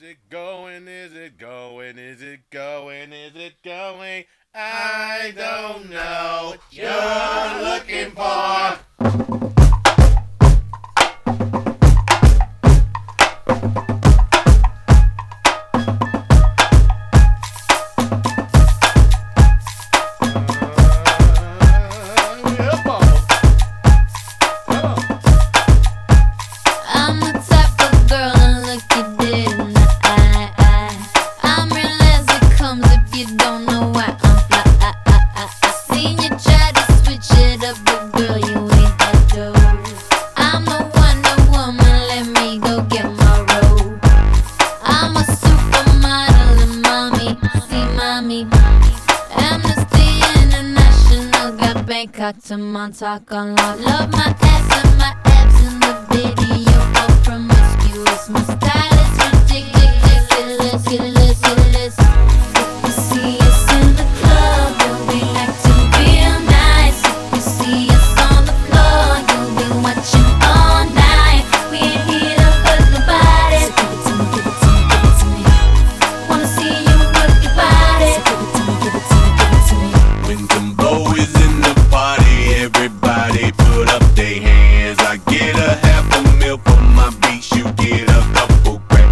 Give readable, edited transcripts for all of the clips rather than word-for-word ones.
Is it going? Is it going? Is it going? Is it going? I don't know what you're looking for. I'm the type of girl to look you dead in the eye. I'm real as it comes if you don't know why I'm fly. I seen you try to switch it up, but girl, you ain't that dope. I'm the Wonder Woman, let me go get my robe. I'm a supermodel and mommy, see mommy. Amnesty International got Bangkok to Montauk on lock. Love my ass and my abs in the video, all promiscuous. My style is ridiculous, ridiculous. If you see us in the club, you'll be acting real nice. If you see us on the floor, you'll be watching all night. We ain't here to hurt nobody. So give it to me, give it to me, give it to me. Wanna see you work your body. So give it to me, give it to me, give it to me. When Jumbo is in the party, everybody put up their hands. I get a half a meal for my beats, you get a couple grand.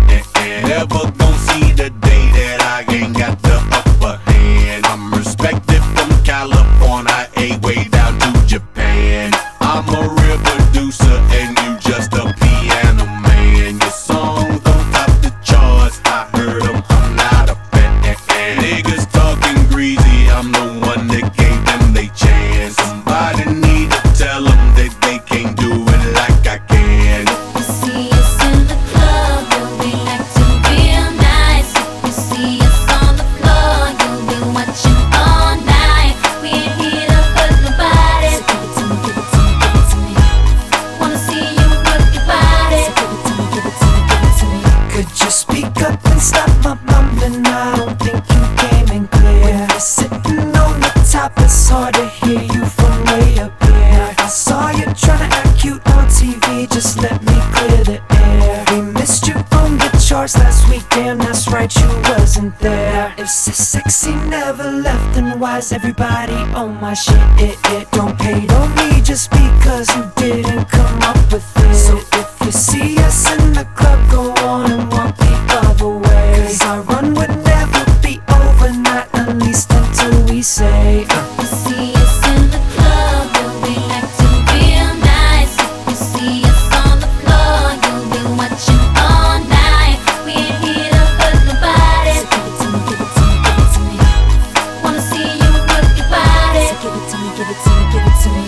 Never gon' see the day that I ain't got the upper hand. I'm respected from California, way down to Japan. I'm a real producer and you just a piano man. Your songs don't top the charts, I heard them, I'm not a fan. Niggas talking greasy, I'm the one that gave them they chance. Somebody need to tell them that they can't do it like I can. You see us in the club, you'll be acting real nice. If you see us on the floor, you'll be watching all night. We ain't here to hurt nobody. So give it to me, give it to me, give it to me. Wanna see you work your body. So give it to me, give it to me, give it to me. Could you speak up and stop my mumbling? I don't think you came in clear. When you're sitting on the top, it's hard to hear you from way up here. I saw you tryna act cute on TV, just let me clear the air. We missed you on the charts last week, damn that's right, you wasn't there. If so sexy never left, then why's everybody on my shit? Don't hate on me just because you didn't come up with it. So if you see us in the club, go on and walk the other way. Cause our run would never be over, not at least until we say You see us in the club, you'll be acting real nice. If you see us on the floor, you'll be watching all night. We ain't here to hurt nobody. So give it to me, give it to me, give it to me. Wanna see you work your body. So give it to me, give it to me, give it to me.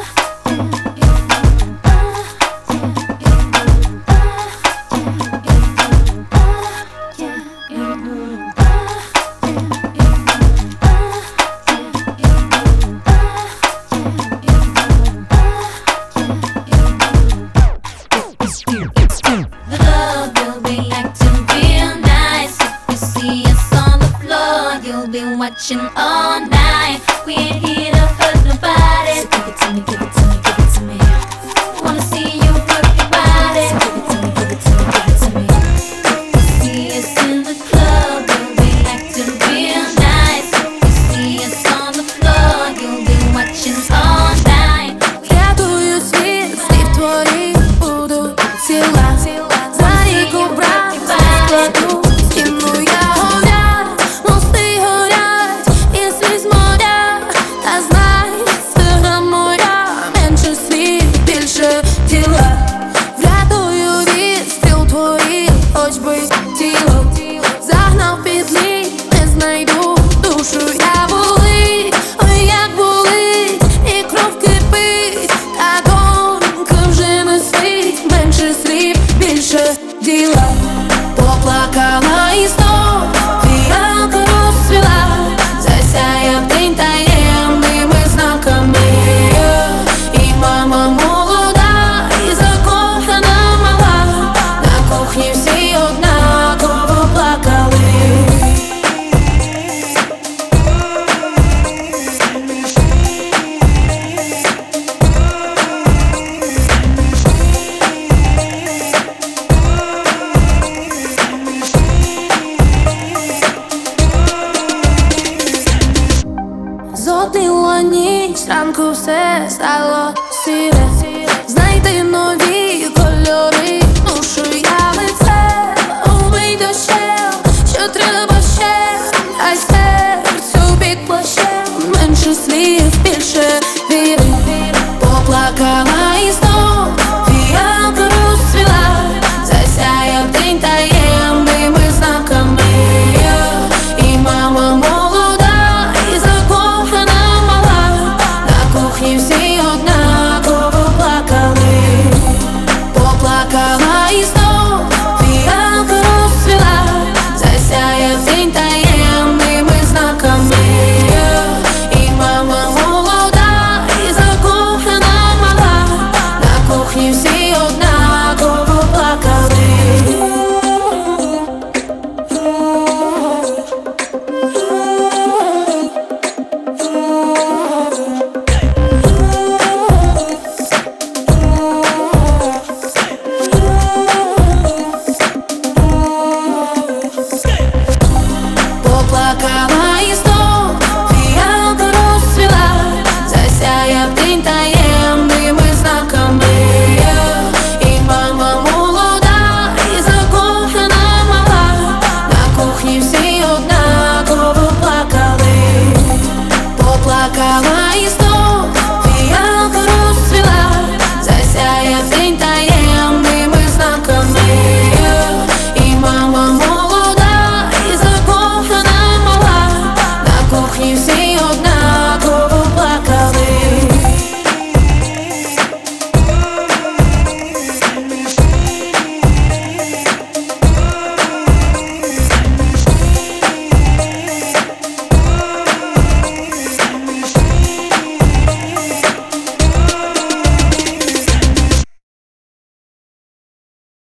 The club, you'll be acting real nice. If you see us on the floor, you'll be watching all night. We ain't here to hurt nobody. So give it to me, give it to me, give it to me. Wanna see you work your body. So give it to me, give it to me, give it to me. If you see us in the club, you'll be acting real nice. If you see us on the floor, you'll be watching all night. Рядую свет твори, буду сила. Зари кубра, складу, скину я горят, мосты горят, если с моря. Зранку все стало сіре.